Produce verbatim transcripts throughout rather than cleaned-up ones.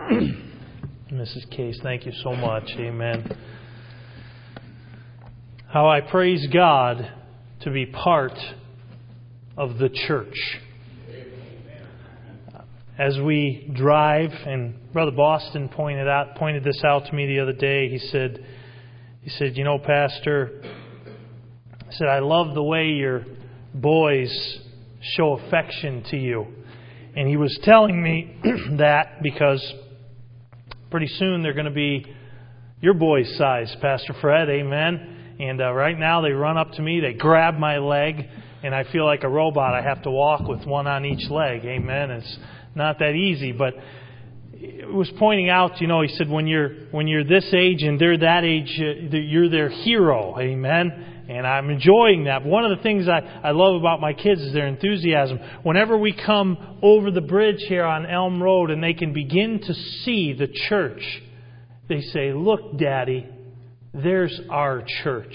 Missus Case, thank you so much. Amen. How I praise God to be part of the church. As we drive, and Brother Boston pointed out pointed this out to me the other day. He said, he said, you know, Pastor, he said, I love the way your boys show affection to you. And he was telling me that because pretty soon they're going to be your boy's size, Pastor Fred, amen. And uh, right now they run up to me, they grab my leg, and I feel like a robot. I have to walk with one on each leg, amen. It's not that easy, but it was pointing out, you know, he said, when you're when you're this age and they're that age, uh, you're their hero, amen. And I'm enjoying that. But one of the things I, I love about my kids is their enthusiasm. Whenever we come over the bridge here on Elm Road and they can begin to see the church, they say, look, Daddy, there's our church.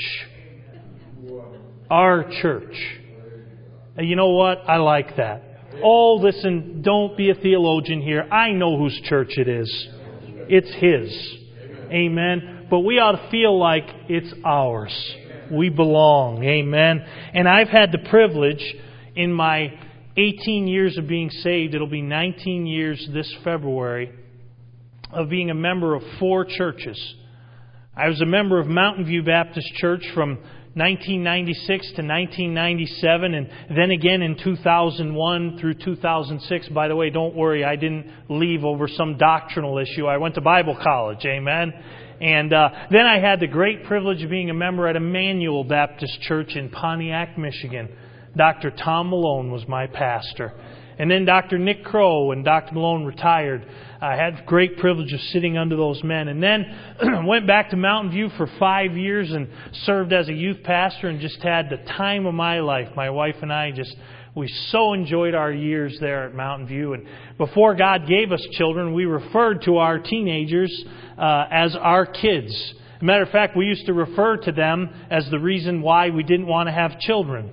Our church. And you know what? I like that. Oh, listen, don't be a theologian here. I know whose church it is. It's His. Amen. But we ought to feel like it's ours. We belong. Amen. And I've had the privilege in my eighteen years of being saved, it'll be nineteen years this February, of being a member of four churches. I was a member of Mountain View Baptist Church from nineteen ninety-six to nineteen ninety-seven, and then again in two thousand one through two thousand six. By the way, don't worry, I didn't leave over some doctrinal issue. I went to Bible college. Amen. And uh, then I had the great privilege of being a member at Emmanuel Baptist Church in Pontiac, Michigan. Doctor Tom Malone was my pastor. And then Doctor Nick Crow and Doctor Malone retired. I had the great privilege of sitting under those men. And then went back to Mountain View for five years and served as a youth pastor and just had the time of my life. My wife and I just, we so enjoyed our years there at Mountain View. And before God gave us children, we referred to our teenagers uh, as our kids. As a matter of fact, we used to refer to them as the reason why we didn't want to have children.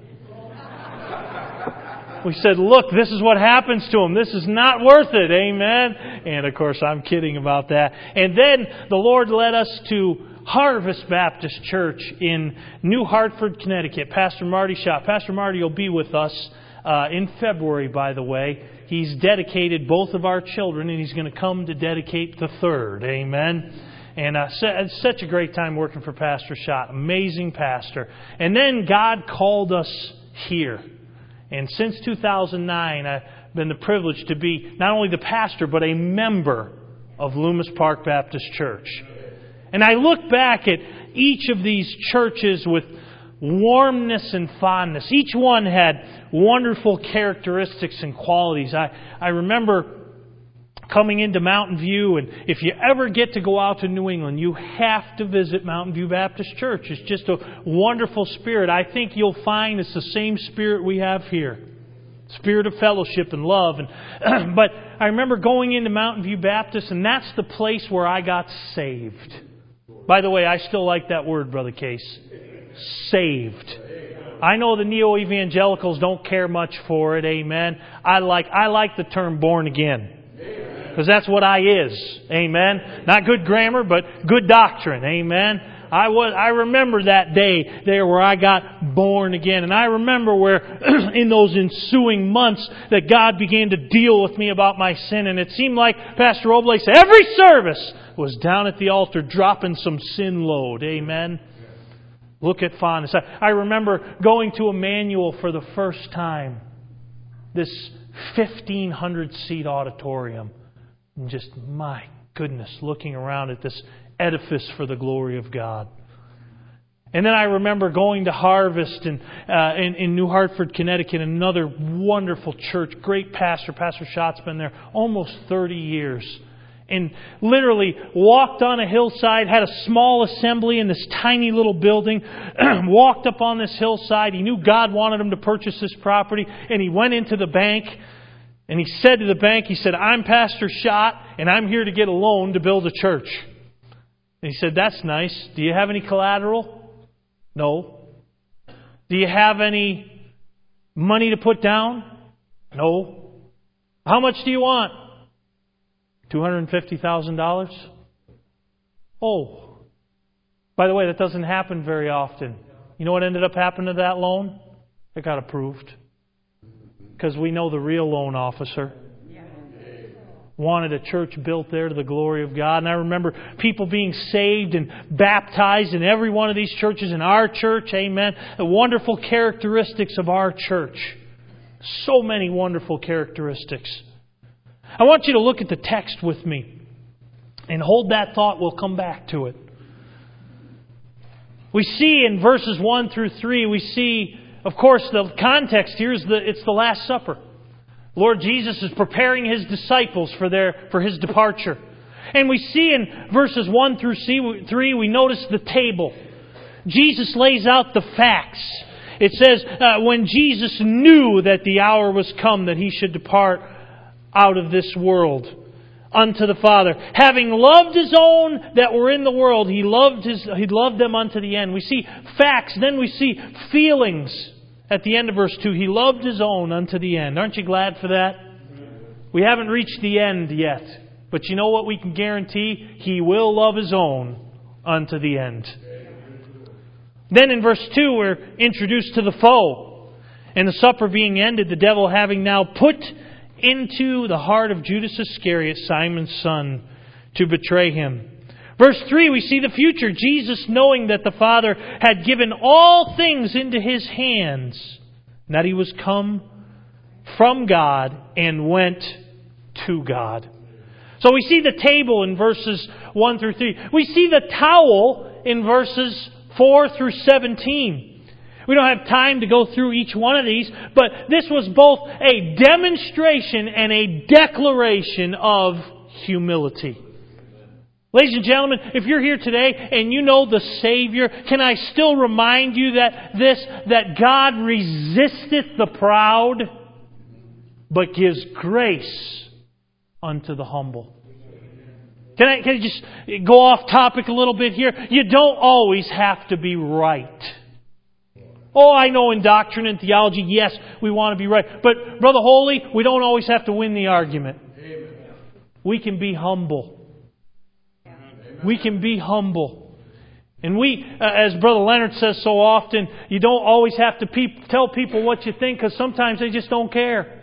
We said, look, this is what happens to them. This is not worth it. Amen. And of course, I'm kidding about that. And then the Lord led us to Harvest Baptist Church in New Hartford, Connecticut. Pastor Marty Schott. Pastor Marty will be with us uh, in February, by the way. He's dedicated both of our children, and he's going to come to dedicate the third. Amen. And uh, it's such a great time working for Pastor Schott. Amazing pastor. And then God called us here. And since two thousand nine, I've been the privilege to be not only the pastor, but a member of Loomis Park Baptist Church. And I look back at each of these churches with warmness and fondness. Each one had wonderful characteristics and qualities. I, I remember coming into Mountain View, and if you ever get to go out to New England, you have to visit Mountain View Baptist Church. It's just a wonderful spirit. I think you'll find it's the same spirit we have here. Spirit of fellowship and love. And but I remember going into Mountain View Baptist, and that's the place where I got saved. By the way, I still like that word, Brother Case. Saved. I know the neo-evangelicals don't care much for it, amen. I like I like the term born again. Because that's what I is. Amen. Not good grammar, but good doctrine. Amen. I was, I remember that day there where I got born again. And I remember where in those ensuing months that God began to deal with me about my sin. And it seemed like Pastor Oblate said, every service was down at the altar dropping some sin load. Amen. Look at fondness. I, I remember going to Emmanuel for the first time. This fifteen hundred seat auditorium. And just, my goodness, looking around at this edifice for the glory of God. And then I remember going to Harvest in, uh, in, in New Hartford, Connecticut, another wonderful church, great pastor. Pastor Schott's been there almost thirty years. And literally walked on a hillside, had a small assembly in this tiny little building, walked up on this hillside. He knew God wanted him to purchase this property, and he went into the bank. And he said to the bank, he said, I'm Pastor Schott, and I'm here to get a loan to build a church. And he said, that's nice. Do you have any collateral? No. Do you have any money to put down? No. How much do you want? two hundred fifty thousand dollars? Oh, by the way, that doesn't happen very often. You know what ended up happening to that loan? It got approved. Because we know the real loan officer wanted a church built there to the glory of God. And I remember people being saved and baptized in every one of these churches, in our church, amen. The wonderful characteristics of our church. So many wonderful characteristics. I want you to look at the text with me and hold that thought. We'll come back to it. We see in verses one through three, we see, of course, the context here is the, it's the Last Supper. Lord Jesus is preparing His disciples for their for His departure. And we see in verses one through three, we notice the table. Jesus lays out the facts. It says, uh, when Jesus knew that the hour was come that He should depart out of this world unto the Father. Having loved His own that were in the world, He loved his, He loved them unto the end. We see facts, then we see feelings. At the end of verse two, He loved His own unto the end. Aren't you glad for that? We haven't reached the end yet. But you know what we can guarantee? He will love His own unto the end. Then in verse two, we're introduced to the foe. And the supper being ended, the devil having now put into the heart of Judas Iscariot, Simon's son, to betray Him. Verse three, we see the future. Jesus, knowing that the Father had given all things into His hands, and that He was come from God and went to God. So we see the table in verses one through three. We see the towel in verses four through seventeen. We don't have time to go through each one of these, but this was both a demonstration and a declaration of humility. Ladies and gentlemen, if you're here today and you know the Savior, can I still remind you that this, that God resisteth the proud, but gives grace unto the humble. Can I, can I just go off topic a little bit here? You don't always have to be right. Oh, I know in doctrine and theology, yes, we want to be right. But, Brother Holy, we don't always have to win the argument. We can be humble. We can be humble. And we, uh, as Brother Leonard says so often, you don't always have to pe- tell people what you think, because sometimes they just don't care.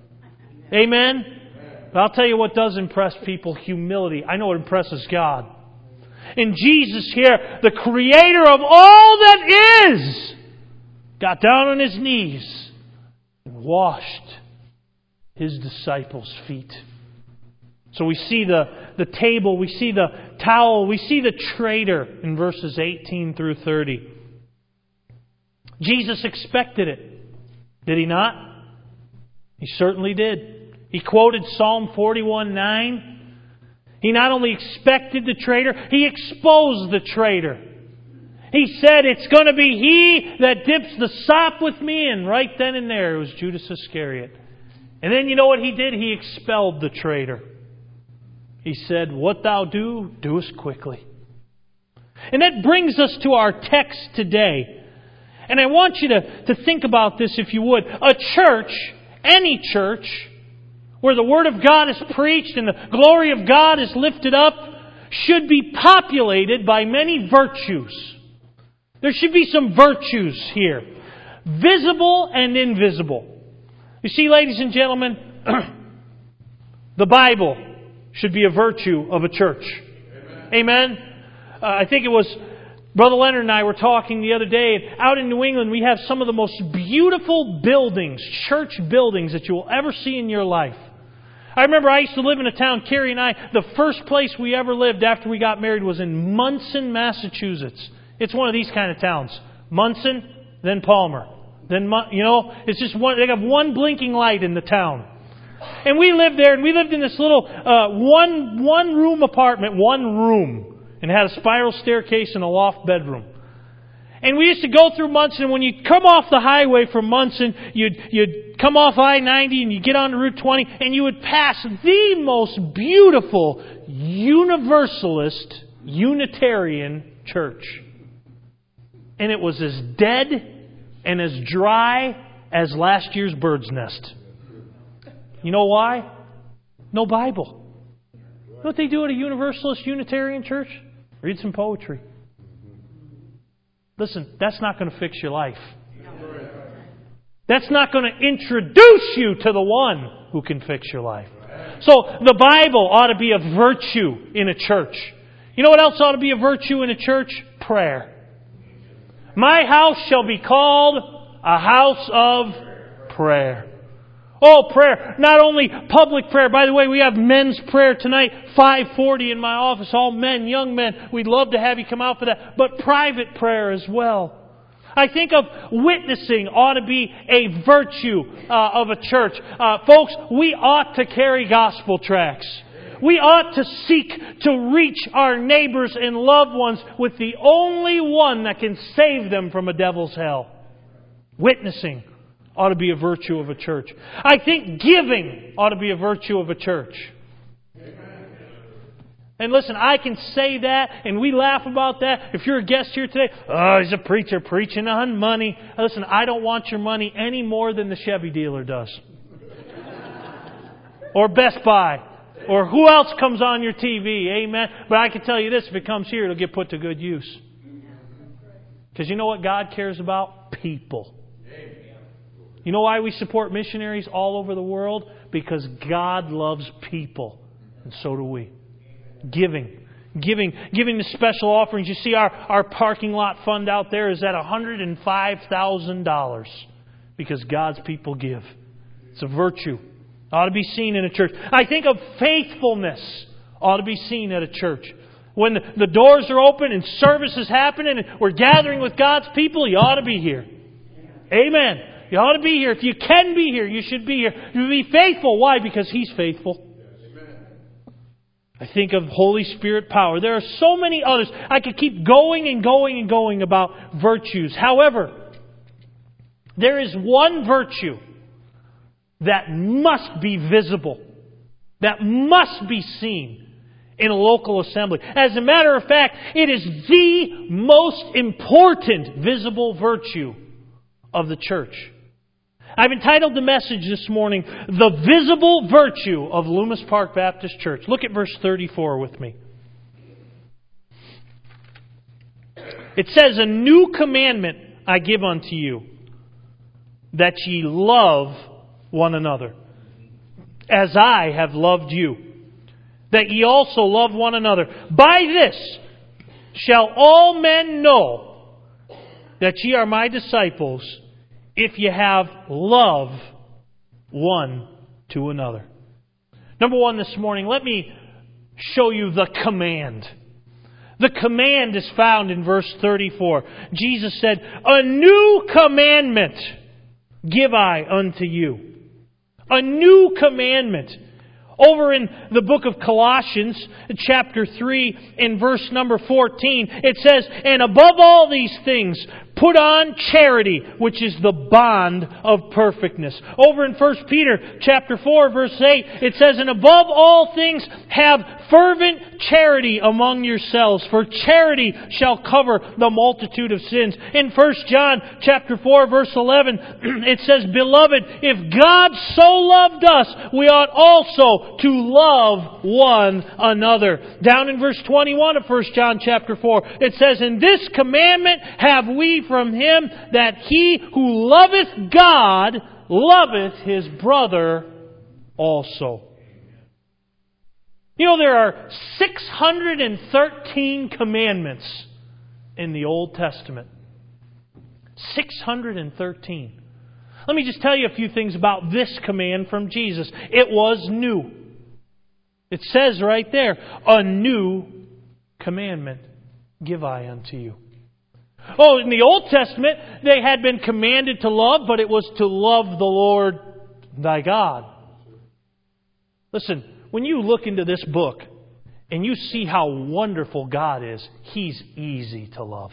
Amen? But I'll tell you what does impress people, humility. I know it impresses God. And Jesus here, the Creator of all that is, got down on His knees and washed His disciples' feet. So we see the, the table, we see the towel, we see the traitor in verses eighteen through thirty. Jesus expected it. Did He not? He certainly did. He quoted Psalm forty-one nine. He not only expected the traitor, He exposed the traitor. He said, it's going to be he that dips the sop with me. And right then and there, it was Judas Iscariot. And then you know what He did? He expelled the traitor. He said, what thou do, doest quickly. And that brings us to our text today. And I want you to, to think about this if you would. A church, any church, where the Word of God is preached and the glory of God is lifted up, should be populated by many virtues. There should be some virtues here. Visible and invisible. You see, ladies and gentlemen, the Bible should be a virtue of a church. Amen? Amen? Uh, I think it was Brother Leonard and I were talking the other day. Out in New England, we have some of the most beautiful buildings, church buildings that you will ever see in your life. I remember I used to live in a town, Carrie and I, the first place we ever lived after we got married was in Munson, Massachusetts. It's one of these kind of towns. Munson, then Palmer. Then, you know, it's just one, they have one blinking light in the town. And we lived there, and we lived in this little uh, one one room apartment, one room, and it had a spiral staircase and a loft bedroom. And we used to go through Munson, and when you come off the highway from Munson, you'd you'd come off I ninety and you get onto Route twenty, and you would pass the most beautiful Universalist Unitarian church. And it was as dead and as dry as last year's bird's nest. You know why? No Bible. know what they do at a Universalist Unitarian church? Read some poetry. Listen, that's not going to fix your life. That's not going to introduce you to the one who can fix your life. So the Bible ought to be a virtue in a church. You know what else ought to be a virtue in a church? Prayer. My house shall be called a house of prayer. Oh, prayer. Not only public prayer. By the way, we have men's prayer tonight, five forty in my office. All men, young men. We'd love to have you come out for that. But private prayer as well. I think of witnessing ought to be a virtue uh, of a church. Uh, folks, we ought to carry gospel tracts. We ought to seek to reach our neighbors and loved ones with the only one that can save them from a devil's hell. Witnessing ought to be a virtue of a church. I think giving ought to be a virtue of a church. And listen, I can say that, and we laugh about that. If you're a guest here today, oh, he's a preacher preaching on money. Listen, I don't want your money any more than the Chevy dealer does. Or Best Buy. Or who else comes on your T V. Amen. But I can tell you this, if it comes here, it'll get put to good use. Because you know what God cares about? People. You know why we support missionaries all over the world? Because God loves people. And so do we. Giving. Giving. Giving the special offerings. You see our, our parking lot fund out there is at one hundred five thousand dollars. Because God's people give. It's a virtue. Ought to be seen in a church. I think of faithfulness. Ought to be seen at a church. When the, the doors are open and service is happening and we're gathering with God's people, you ought to be here. Amen. You ought to be here. If you can be here, you should be here. You be faithful. Why? Because He's faithful. I think of Holy Spirit power. There are so many others. I could keep going and going and going about virtues. However, there is one virtue that must be visible, that must be seen in a local assembly. As a matter of fact, it is the most important visible virtue of the church. I've entitled the message this morning, The Visible Virtue of Loomis Park Baptist Church. Look at verse thirty-four with me. It says, "A new commandment I give unto you, that ye love one another, as I have loved you, that ye also love one another. By this shall all men know that ye are my disciples, if ye have love one to another." Number one this morning, let me show you the command. The command is found in verse thirty-four. Jesus said, "A new commandment give I unto you." A new commandment. Over in the book of Colossians, chapter three, in verse number fourteen, it says, "And above all these things, put on charity, which is the bond of perfectness." Over in First Peter, chapter four, verse eight, it says, "And above all things, have fervent charity among yourselves, for charity shall cover the multitude of sins." In First John, chapter four, verse eleven, it says, "Beloved, if God so loved us, we ought also to love one another." Down in verse twenty-one of First John chapter four, it says, "And this commandment have we from Him, that he who loveth God loveth his brother also." You know, there are six hundred thirteen commandments in the Old Testament. six hundred thirteen. Let me just tell you a few things about this command from Jesus. It was new. It says right there, "A new commandment give I unto you." Oh, in the Old Testament, they had been commanded to love, but it was to love the Lord thy God. Listen, when you look into this book and you see how wonderful God is, He's easy to love.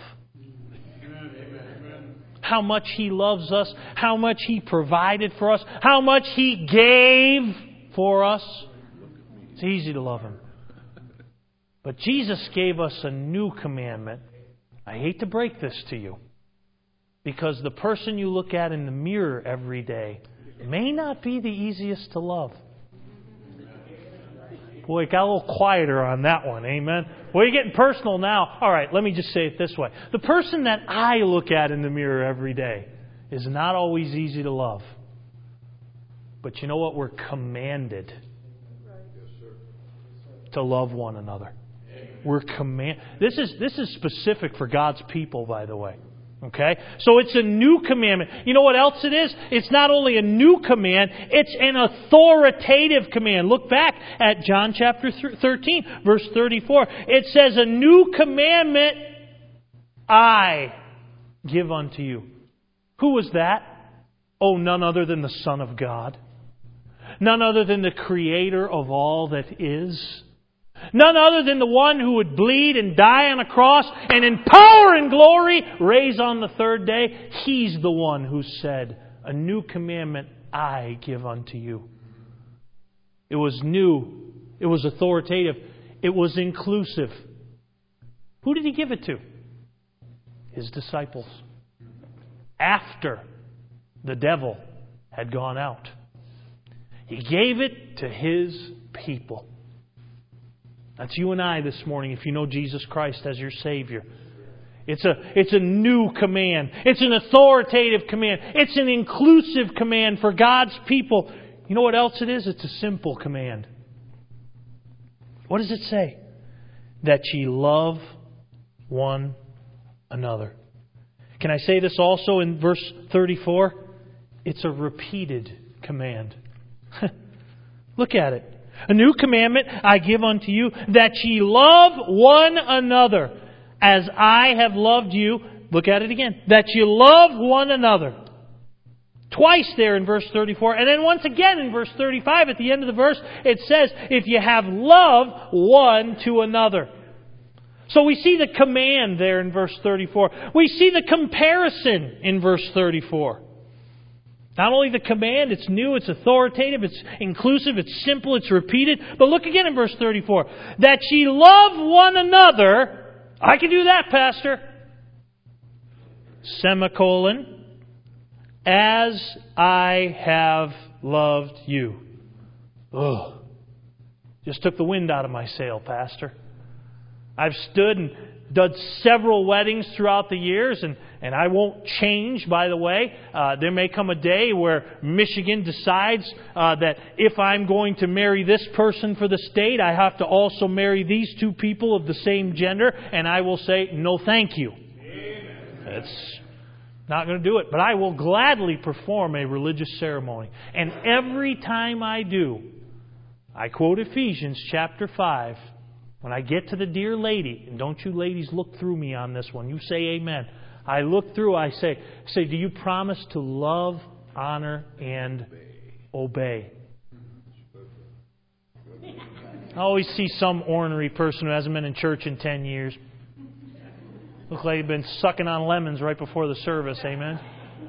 How much He loves us, how much He provided for us, how much He gave for us. It's easy to love Him. But Jesus gave us a new commandment. I hate to break this to you, because the person you look at in the mirror every day may not be the easiest to love. Boy, it got a little quieter on that one. Amen. Well, you're getting personal now. All right, let me just say it this way. The person that I look at in the mirror every day is not always easy to love. But you know what? We're commanded to love one another. We're command. This is this is specific for God's people, by the way. Okay? So it's a new commandment. You know what else it is? It's not only a new command, it's an authoritative command. Look back at John chapter thirteen, verse thirty-four. It says, "A new commandment I give unto you." Who was that? Oh, none other than the Son of God. None other than the Creator of all that is. None other than the one who would bleed and die on a cross and in power and glory raise on the third day. He's the one who said, "A new commandment I give unto you." It was new. It was authoritative. It was inclusive. Who did He give it to? His disciples. After the devil had gone out. He gave it to His people. That's you and I this morning if you know Jesus Christ as your Savior. It's a, it's a new command. It's an authoritative command. It's an inclusive command for God's people. You know what else it is? It's a simple command. What does it say? That ye love one another. Can I say this also in verse thirty-four? It's a repeated command. Look at it. "A new commandment I give unto you, that ye love one another, as I have loved you." Look at it again. "That ye love one another." Twice there in verse thirty-four. And then once again in verse thirty-five, at the end of the verse, it says, "If you have love one to another." So we see the command there in verse thirty-four. We see the comparison in verse thirty-four. Not only the command, it's new, it's authoritative, it's inclusive, it's simple, it's repeated. But look again in verse thirty-four. "That ye love one another." I can do that, Pastor. Semicolon. "As I have loved you." Ugh. Just took the wind out of my sail, Pastor. I've stood and done several weddings throughout the years, and, and I won't change, by the way. Uh, there may come a day where Michigan decides uh, that if I'm going to marry this person for the state, I have to also marry these two people of the same gender, and I will say, no thank you. Amen. It's not going to do it. But I will gladly perform a religious ceremony. And every time I do, I quote Ephesians chapter five. When I get to the dear lady, and don't you ladies look through me on this one, you say amen. I look through, I say, say, "Do you promise to love, honor, and obey?" I always see some ornery person who hasn't been in church in ten years. Look like they've been sucking on lemons right before the service, amen?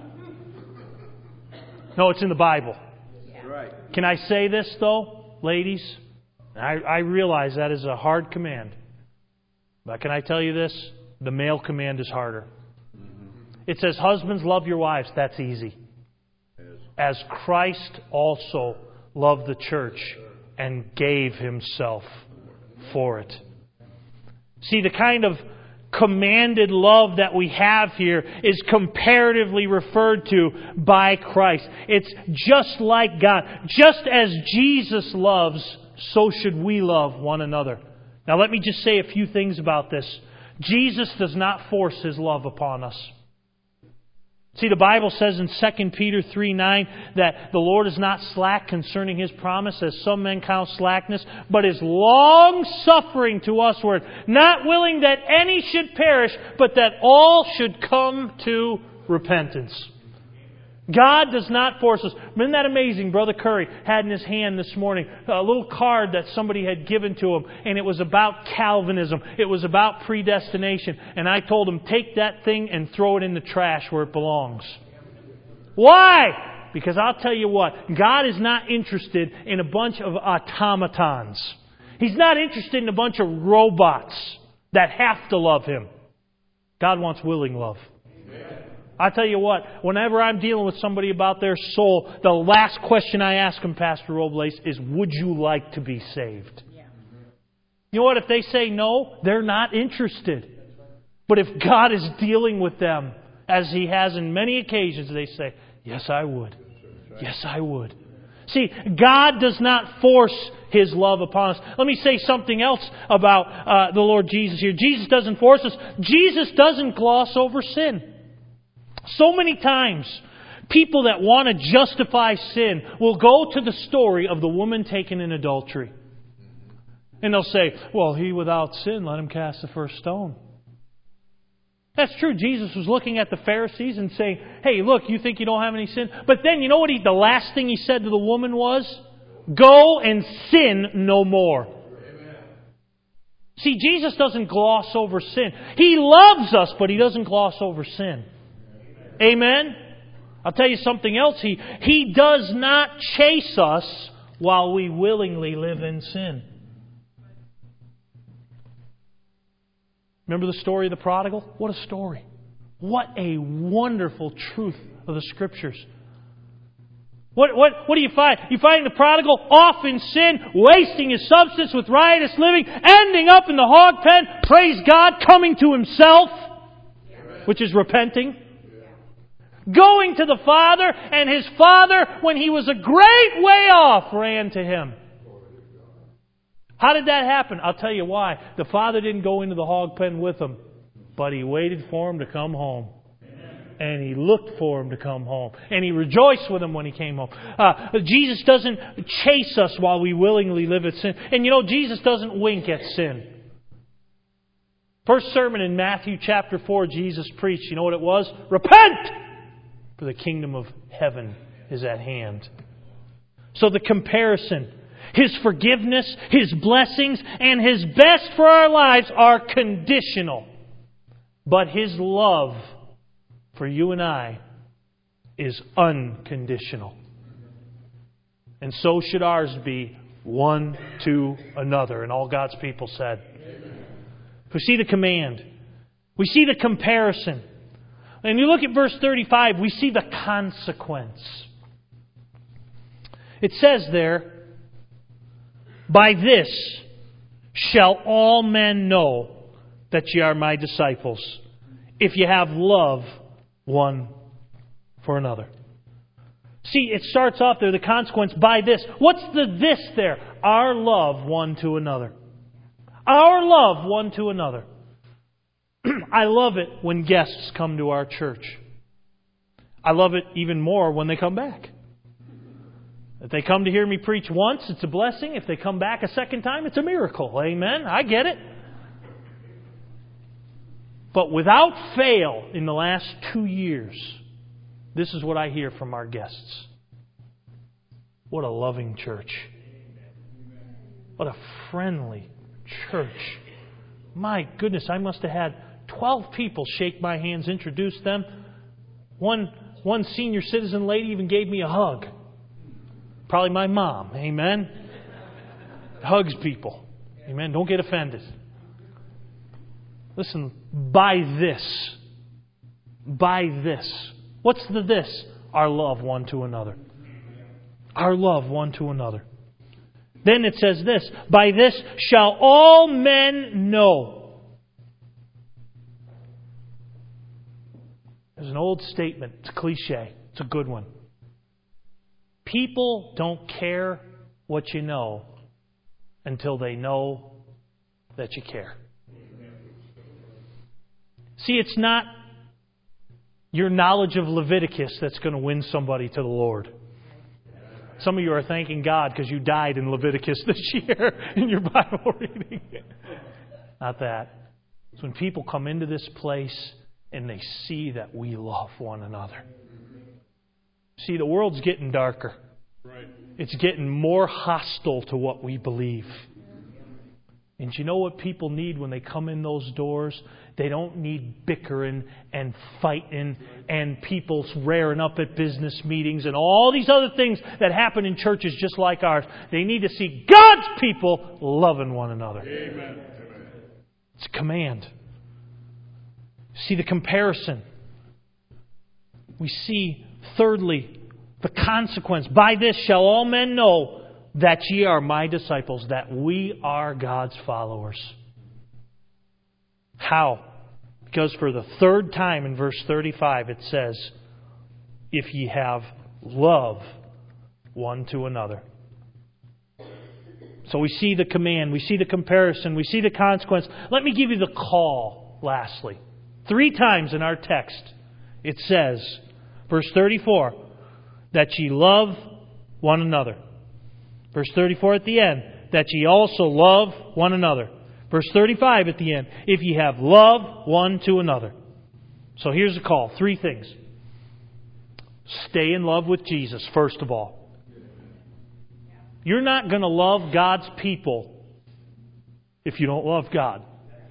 No, it's in the Bible. Can I say this, though, ladies? I, I realize that is a hard command. But can I tell you this? The male command is harder. It says, "Husbands, love your wives." That's easy. "As Christ also loved the church and gave Himself for it." See, the kind of commanded love that we have here is comparatively referred to by Christ. It's just like God. Just as Jesus loves, so should we love one another. Now let me just say a few things about this. Jesus does not force His love upon us. See, the Bible says in Second Peter three nine that the Lord is not slack concerning His promise, as some men count slackness, but is long-suffering to usward, not willing that any should perish, but that all should come to repentance. God does not force us. Isn't that amazing? Brother Curry had in his hand this morning a little card that somebody had given to him, and it was about Calvinism. It was about predestination. And I told him, take that thing and throw it in the trash where it belongs. Why? Because I'll tell you what, God is not interested in a bunch of automatons. He's not interested in a bunch of robots that have to love Him. God wants willing love. I tell you what, whenever I'm dealing with somebody about their soul, the last question I ask them, Pastor Robles, is, would you like to be saved? Yeah. You know what? If they say no, they're not interested. But if God is dealing with them, as He has in many occasions, they say, yes, I would. Yes, I would. See, God does not force His love upon us. Let me say something else about uh, the Lord Jesus here. Jesus doesn't force us. Jesus doesn't gloss over sin. So many times, people that want to justify sin will go to the story of the woman taken in adultery. And they'll say, well, he without sin, let him cast the first stone. That's true. Jesus was looking at the Pharisees and saying, hey, look, you think you don't have any sin? But then, you know what he, the last thing He said to the woman was? Go and sin no more. Amen. See, Jesus doesn't gloss over sin. He loves us, but He doesn't gloss over sin. Amen? Amen? I'll tell you something else. He, he does not chase us while we willingly live in sin. Remember the story of the prodigal? What a story. What a wonderful truth of the Scriptures. What, what, what do you find? You find the prodigal off in sin, wasting his substance with riotous living, ending up in the hog pen, praise God, coming to himself, which is repenting. Going to the Father, and his Father, when he was a great way off, ran to him. How did that happen? I'll tell you why. The Father didn't go into the hog pen with him, but He waited for him to come home. And He looked for him to come home. And He rejoiced with him when he came home. Uh, Jesus doesn't chase us while we willingly live in sin. And you know, Jesus doesn't wink at sin. First sermon in Matthew chapter four, Jesus preached. You know what it was? Repent! For the kingdom of heaven is at hand. So the comparison, His forgiveness, His blessings, and His best for our lives are conditional. But His love for you and I is unconditional. And so should ours be, one to another. And all God's people said. Amen. We see the command. We see the comparison. And you look at verse thirty-five, we see the consequence. It says there, by this shall all men know that ye are My disciples, if ye have love one for another. See, it starts off there, the consequence, by this. What's the this there? Our love one to another. Our love one to another. I love it when guests come to our church. I love it even more when they come back. If they come to hear me preach once, it's a blessing. If they come back a second time, it's a miracle. Amen? I get it. But without fail, in the last two years, this is what I hear from our guests. What a loving church. What a friendly church. My goodness, I must have had twelve people shake my hands, introduce them. One, one senior citizen lady even gave me a hug. Probably my mom. Amen? Hugs people. Amen? Don't get offended. Listen, by this. By this. What's the this? Our love one to another. Our love one to another. Then it says this, by this shall all men know. There's an old statement. It's a cliche. It's a good one. People don't care what you know until they know that you care. See, it's not your knowledge of Leviticus that's going to win somebody to the Lord. Some of you are thanking God because you died in Leviticus this year in your Bible reading. Not that. It's when people come into this place and they see that we love one another. See, the world's getting darker. It's getting more hostile to what we believe. And you know what people need when they come in those doors? They don't need bickering and fighting and people raring up at business meetings and all these other things that happen in churches just like ours. They need to see God's people loving one another. Amen. It's a command. See the comparison. We see, thirdly, the consequence. By this shall all men know that ye are my disciples, that we are God's followers. How? Because for the third time in verse thirty-five it says, if ye have love one to another. So we see the command, we see the comparison, we see the consequence. Let me give you the call, lastly. Three times in our text it says, verse thirty-four, that ye love one another. Verse thirty-four at the end, that ye also love one another. Verse thirty-five at the end, if ye have love one to another. So here's the call. Three things. Stay in love with Jesus, first of all. You're not going to love God's people if you don't love God.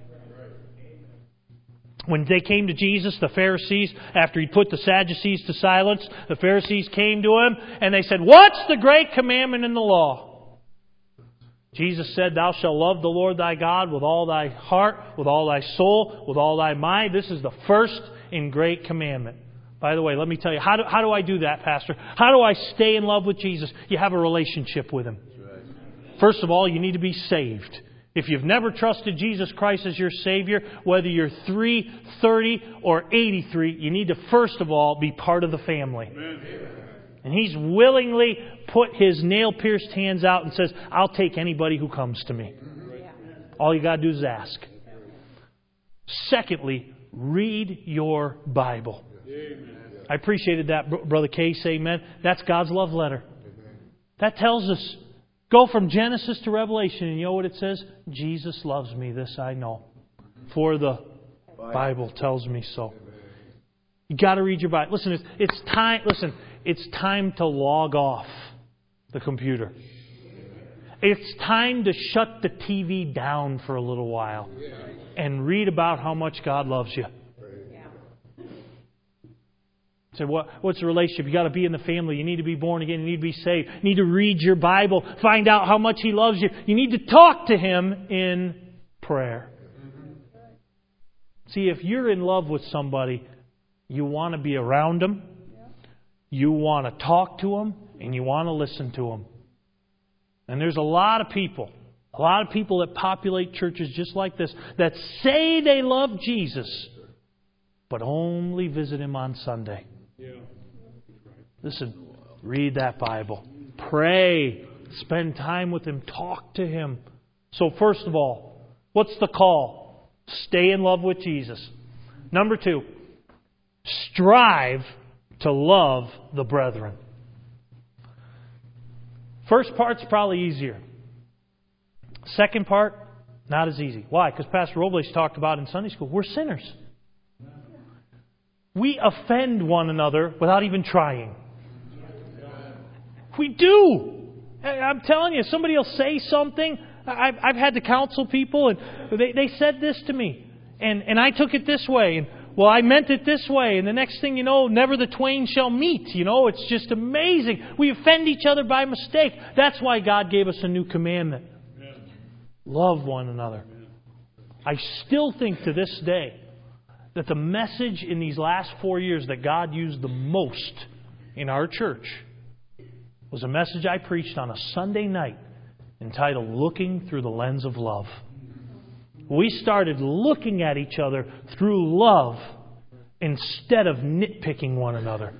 When they came to Jesus, the Pharisees, after He put the Sadducees to silence, the Pharisees came to Him and they said, what's the great commandment in the law? Jesus said, thou shalt love the Lord thy God with all thy heart, with all thy soul, with all thy mind. This is the first and great commandment. By the way, let me tell you, how do, how do I do that, Pastor? How do I stay in love with Jesus? You have a relationship with Him. First of all, you need to be saved. If you've never trusted Jesus Christ as your Savior, whether you're three, thirty, or eighty-three, you need to first of all be part of the family. Amen. And He's willingly put His nail-pierced hands out and says, I'll take anybody who comes to me. All you got to do is ask. Secondly, read your Bible. I appreciated that, Brother Case. Amen. That's God's love letter. That tells us, go from Genesis to Revelation, and you know what it says? Jesus loves me, this I know. For the Bible tells me so. You got to read your Bible. Listen, it's, it's time. Listen, it's time to log off the computer. It's time to shut the T V down for a little while and read about how much God loves you. So what, what's the relationship? You got to be in the family. You need to be born again. You need to be saved. You need to read your Bible. Find out how much He loves you. You need to talk to Him in prayer. See, if you're in love with somebody, you want to be around them. You want to talk to them. And you want to listen to them. And there's a lot of people, a lot of people that populate churches just like this, that say they love Jesus, but only visit Him on Sunday. Listen, read that Bible. Pray. Spend time with Him. Talk to Him. So first of all, what's the call? Stay in love with Jesus. Number two, strive to love the brethren. First part's probably easier. Second part, not as easy. Why? Because Pastor Robles talked about in Sunday school, we're sinners. We offend one another without even trying. We do. I'm telling you, somebody will say something. I've, I've had to counsel people, and they, they said this to me. And, and I took it this way. And, well, I meant it this way. And the next thing you know, never the twain shall meet. You know, it's just amazing. We offend each other by mistake. That's why God gave us a new commandment. Amen. Love one another. Amen. I still think to this day that the message in these last four years that God used the most in our church was a message I preached on a Sunday night entitled Looking Through the Lens of Love. We started looking at each other through love instead of nitpicking one another.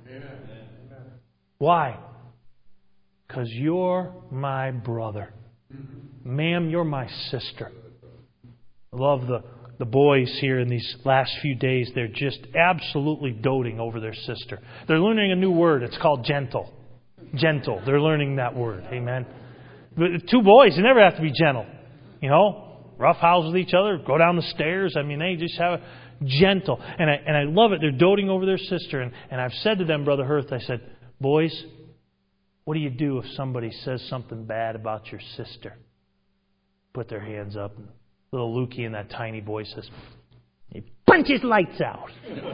Why? Because you're my brother. Ma'am, you're my sister. I love the, the boys here in these last few days. They're just absolutely doting over their sister. They're learning a new word. It's called gentle. Gentle. They're learning that word. Amen. But two boys, they never have to be gentle. You know? Rough house with each other, go down the stairs. I mean, they just have a gentle. And I and I love it. They're doting over their sister. And, and I've said to them, Brother Hurth, I said, boys, what do you do if somebody says something bad about your sister? Put their hands up. And little Lukey and that tiny boy says, he punches lights out.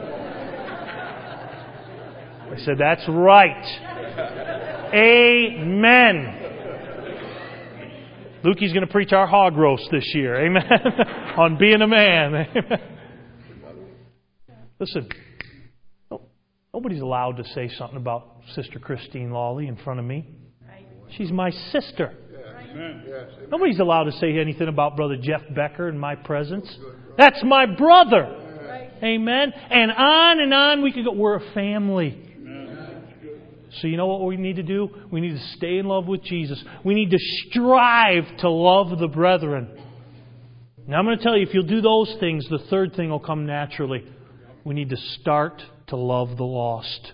I said, that's right. Amen. Lukey's going to preach our hog roast this year. Amen. On being a man. Amen. Listen, nobody's allowed to say something about Sister Christine Lawley in front of me. She's my sister. Amen. Yes. Nobody's allowed to say anything about Brother Jeff Becker in my presence. That's my brother. Amen. And on and on we could go. We're a family. So you know what we need to do? We need to stay in love with Jesus. We need to strive to love the brethren. Now I'm going to tell you, if you'll do those things, the third thing will come naturally. We need to start to love the lost.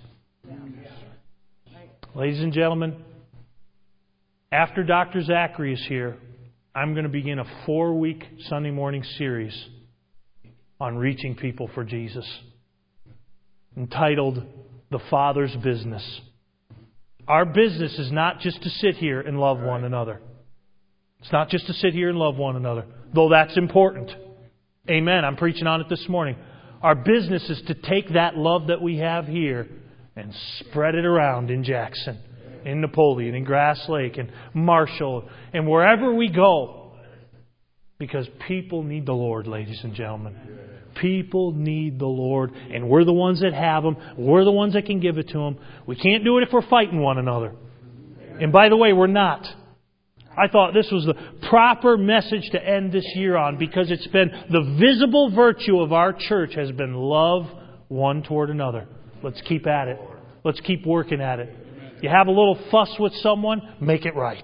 Ladies and gentlemen, after Doctor Zachary is here, I'm going to begin a four-week Sunday morning series on reaching people for Jesus, entitled The Father's Business. Our business is not just to sit here and love one another. It's not just to sit here and love one another, though that's important. Amen. I'm preaching on it this morning. Our business is to take that love that we have here and spread it around in Jackson, in Napoleon, in Grass Lake, and Marshall, and wherever we go. Because people need the Lord, ladies and gentlemen. People need the Lord, and we're the ones that have Him. We're the ones that can give it to Him. We can't do it if we're fighting one another. And by the way, we're not. I thought this was the proper message to end this year on, because it's been the visible virtue of our church has been love one toward another. Let's keep at it. Let's keep working at it. You have a little fuss with someone, make it right.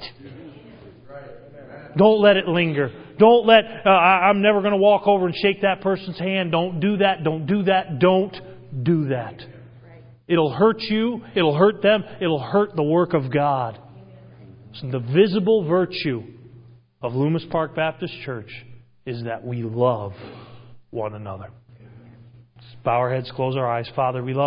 Don't let it linger. Don't let, uh, I'm never going to walk over and shake that person's hand. Don't do that. Don't do that. Don't do that. It'll hurt you. It'll hurt them. It'll hurt the work of God. So the visible virtue of Loomis Park Baptist Church is that we love one another. Let's bow our heads, close our eyes. Father, we love